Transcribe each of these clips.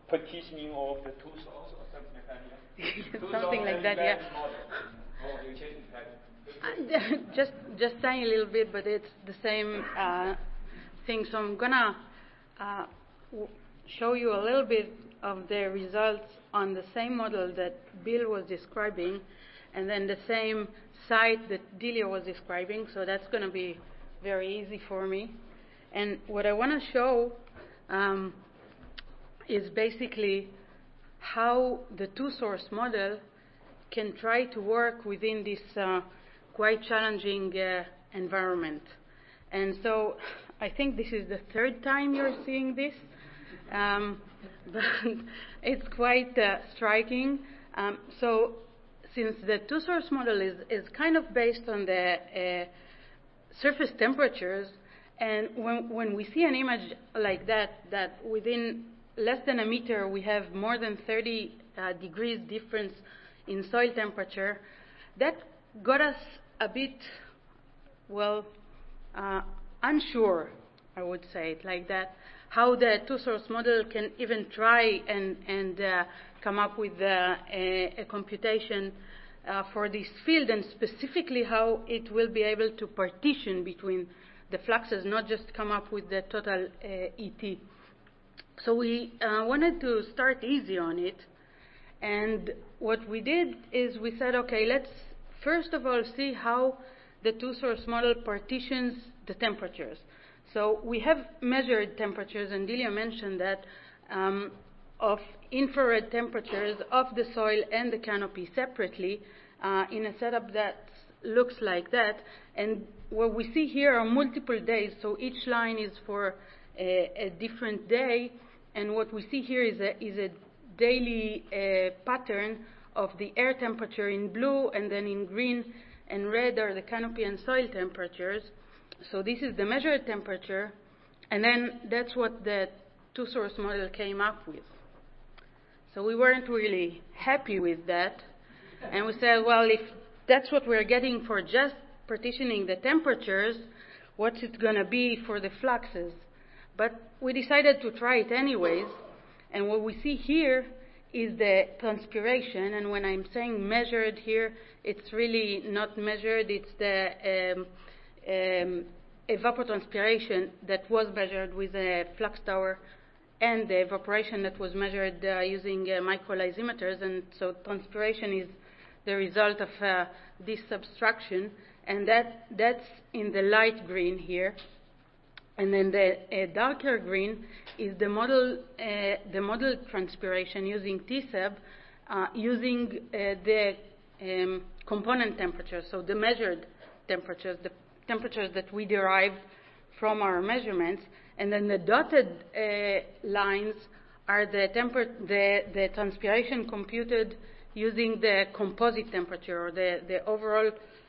partitioning of the two sources or something like that? Something like that, yeah. Just tiny little bit, but it's the same thing. So I'm gonna show you a little bit of the results on the same model that Bill was describing, and then the same site that Delia was describing. So that's going to be very easy for me. And what I want to show is basically how the two-source model can try to work within this quite challenging environment. And so I think this is the third time you're seeing this, but it's quite striking. So since the two-source model is kind of based on the surface temperatures, and when we see an image like that within less than a meter we have more than 30 degrees difference in soil temperature, that got us a bit, well, unsure, I would say it like that, how the two-source model can even try and come up with a computation for this field, and specifically how it will be able to partition between the fluxes, not just come up with the total ET. So we wanted to start easy on it, and what we did is we said, okay, let's first of all see how the two-source model partitions the temperatures. So we have measured temperatures, and Delia mentioned that, of infrared temperatures of the soil and the canopy separately in a setup that looks like that. And what we see here are multiple days, so each line is for a different day, and what we see here is a daily pattern of the air temperature in blue, and then in green and red are the canopy and soil temperatures. So this is the measured temperature, and then that's what the two-source model came up with. So we weren't really happy with that, and we said, well, if that's what we're getting for just partitioning the temperatures, what's it going to be for the fluxes? But we decided to try it anyways, and what we see here is the transpiration, and when I'm saying measured here, it's really not measured, it's the evapotranspiration that was measured with a flux tower, and the evaporation that was measured using microlysimeters. And so transpiration is the result of this subtraction, and that's in the light green here. And then the darker green is the model transpiration using TSEB, using the component temperatures, so the measured temperatures, the temperatures that we derived from our measurements. And then the dotted lines are the transpiration computed using the composite temperature, or the overall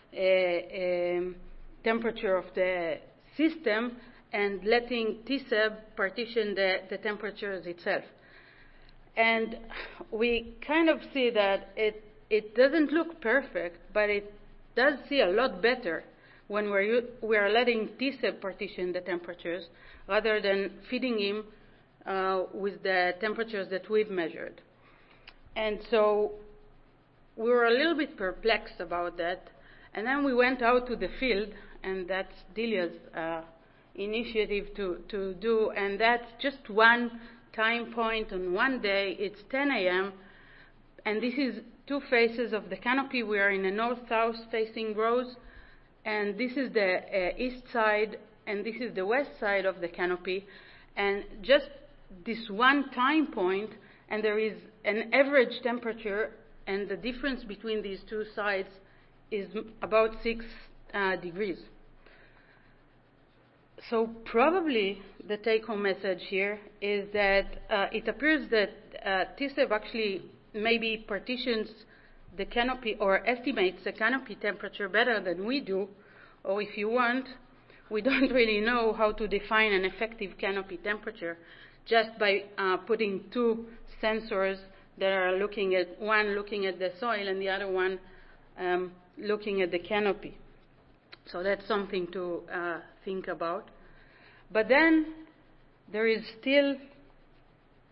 temperature of the system, and letting TSEB partition the temperatures itself. And we kind of see that it doesn't look perfect, but it does see a lot better when we are letting TSEB partition the temperatures rather than feeding him with the temperatures that we've measured. And so we were a little bit perplexed about that. And then we went out to the field, and that's Delia's initiative to do, and that's just one time point on one day. It's 10 a.m., and this is two faces of the canopy. We are in a north-south facing rows, and this is the east side, and this is the west side of the canopy. And just this one time point, and there is an average temperature, and the difference between these two sides is about 6 degrees. So probably the take-home message here is that it appears that TSEB actually maybe partitions the canopy or estimates the canopy temperature better than we do, or if you want, we don't really know how to define an effective canopy temperature just by putting two sensors that are looking at the soil and the other one looking at the canopy. So that's something to think about. But then there is still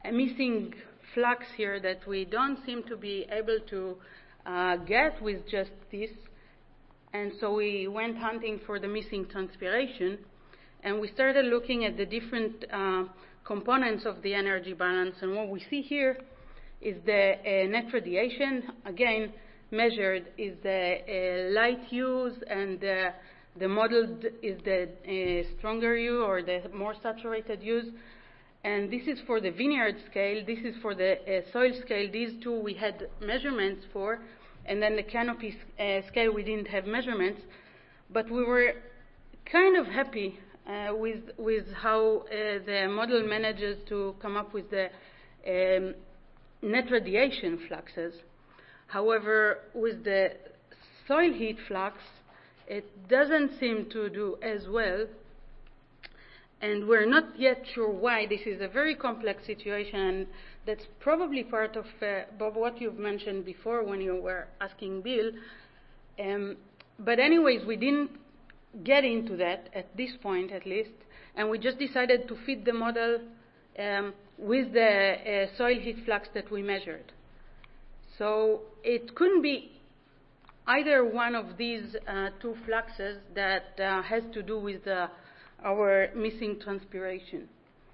missing flux here that we don't seem to be able to get with just this. And so we went hunting for the missing transpiration, and we started looking at the different components of the energy balance. And what we see here is the net radiation, again, measured is the light hues, and the modeled is the stronger hue or the more saturated hues. And this is for the vineyard scale. This is for the soil scale. These two we had measurements for. And then the canopy scale, we didn't have measurements. But we were kind of happy with how the model manages to come up with the net radiation fluxes. However, with the soil heat flux, it doesn't seem to do as well. And we're not yet sure why. This is a very complex situation, and that's probably part of Bob, what you've mentioned before when you were asking Bill. But anyways, we didn't get into that at this point, at least, and we just decided to fit the model with the soil heat flux that we measured. So it couldn't be either one of these two fluxes that has to do with our missing transpiration.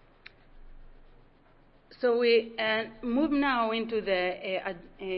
So we move now into the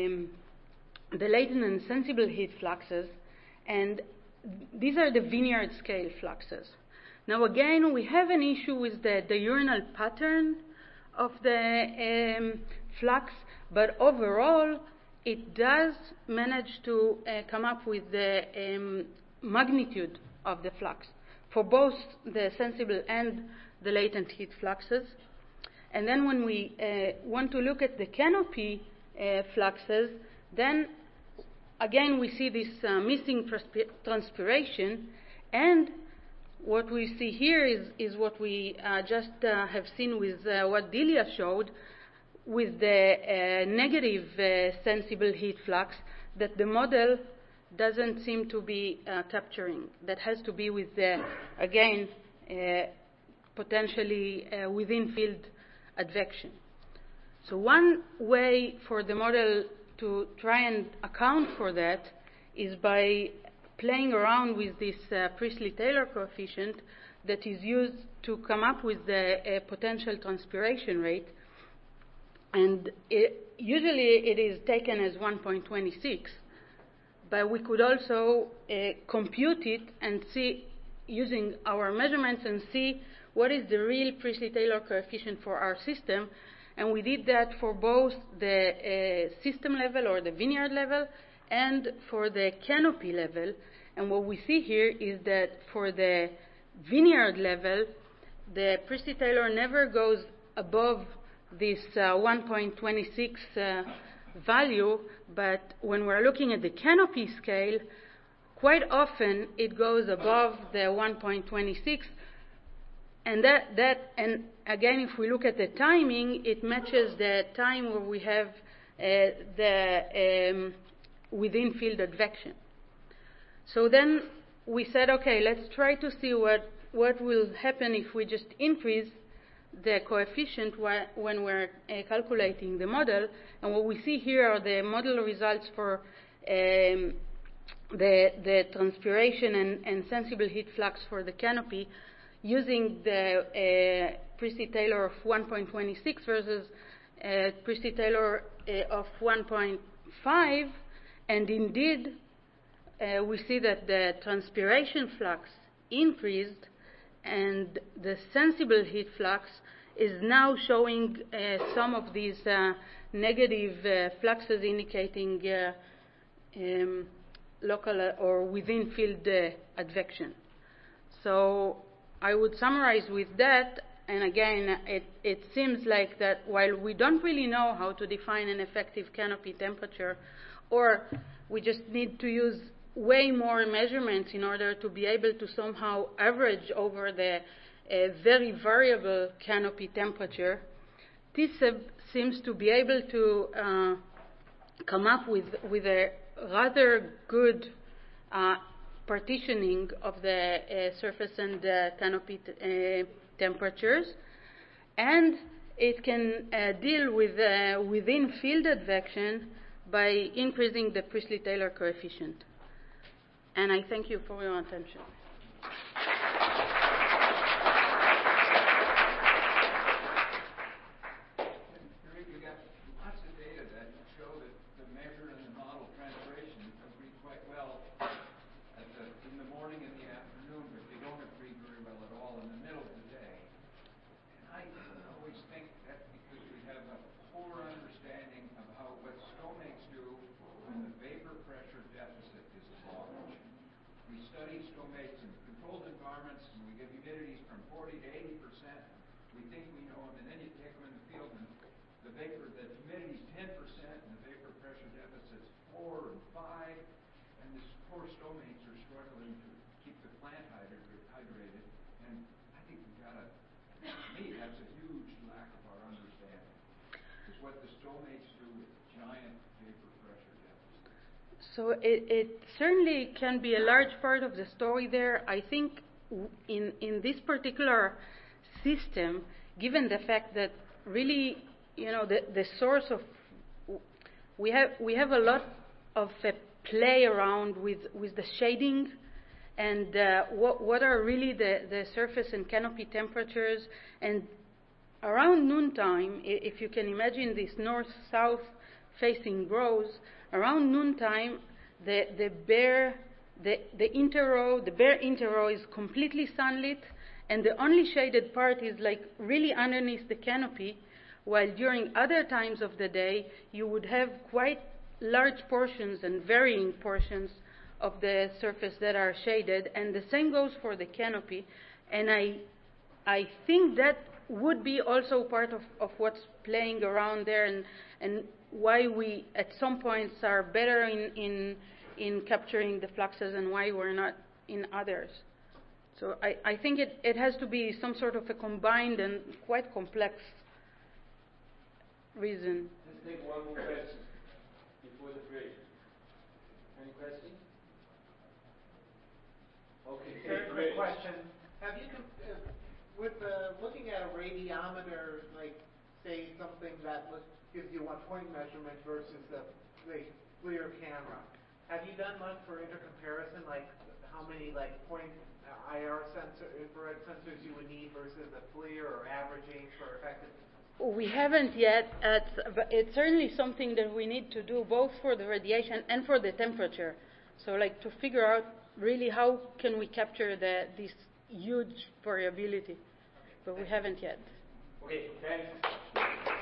latent and sensible heat fluxes, and these are the vineyard scale fluxes. Now again, we have an issue with the diurnal pattern of the flux, but overall it does manage to come up with the magnitude of the flux for both the sensible and the latent heat fluxes. And then when we want to look at the canopy fluxes, then again we see this missing transpiration, and what we see here is what we just have seen with what Delia showed with the negative sensible heat flux that the model doesn't seem to be capturing. That has to be with the, again, potentially within field advection. So one way for the model to try and account for that is by playing around with this Priestley-Taylor coefficient that is used to come up with the potential transpiration rate. And usually it is taken as 1.26, but we could also compute it and see, using our measurements, and see what is the real Priestley-Taylor coefficient for our system. And we did that for both the system level or the vineyard level and for the canopy level. And what we see here is that for the vineyard level, the Priestley-Taylor never goes above this 1.26 value, but when we're looking at the canopy scale, quite often it goes above the 1.26. And and again, if we look at the timing, it matches the time where we have the within field advection. So then we said, okay, let's try to see what will happen if we just increase the coefficient when we're calculating the model. And what we see here are the model results for the transpiration and sensible heat flux for the canopy using the Priestley-Taylor of 1.26 versus Priestley-Taylor of 1.5. And indeed, we see that the transpiration flux increased, and the sensible heat flux is now showing some of these negative fluxes indicating local or within field advection. So I would summarize with that, and again, it seems like that while we don't really know how to define an effective canopy temperature, or we just need to use way more measurements in order to be able to somehow average over the very variable canopy temperature, TSEB seems to be able to come up with a rather good partitioning of the surface and canopy temperatures, and it can deal with within field advection by increasing the Priestley-Taylor coefficient. And I thank you for your attention. You got lots of data that show that the measure and the model translation agree quite well in the morning and the afternoon, but they don't agree very well at all in the middle of the day. And I always think that's because we have a poor understanding of what stomates do when the vapor pressure deficit is large. We study stomates in controlled environments, and we get humidities from 40 to 80%. We think we know them, and then you take them in the field, and the humidity is 10%, and the vapor pressure deficit's 4 and 5, and these poor stomates are struggling to keep the plant hydrated. And I think to me, that's a huge lack of our understanding, is what the stomates do with giant vapor pressure deficits. So it certainly can be a large part of the story there. I think in this particular system, given the fact that really, the source of, we have a lot of play around with the shading and what are really the surface and canopy temperatures. And around noontime, if you can imagine this north-south facing grows, around noontime, the bare interrow is completely sunlit, and the only shaded part is like really underneath the canopy, while during other times of the day, you would have quite large portions and varying portions of the surface that are shaded, and the same goes for the canopy. And I think that would be also part of what's playing around there, and why we at some points are better in capturing the fluxes and why we're not in others. So I think it has to be some sort of a combined and quite complex reason. Let's take one more question before the break. Any questions? Okay, Very quick question. Have you, with looking at a radiometer, like say something that gives you one point measurement versus the FLIR camera, have you done much for intercomparison, like how many point infrared sensors you would need versus a FLIR, or averaging for effectiveness? We haven't yet, but it's certainly something that we need to do both for the radiation and for the temperature. So to figure out really how can we capture this huge variability, but we haven't yet. Okay, thanks.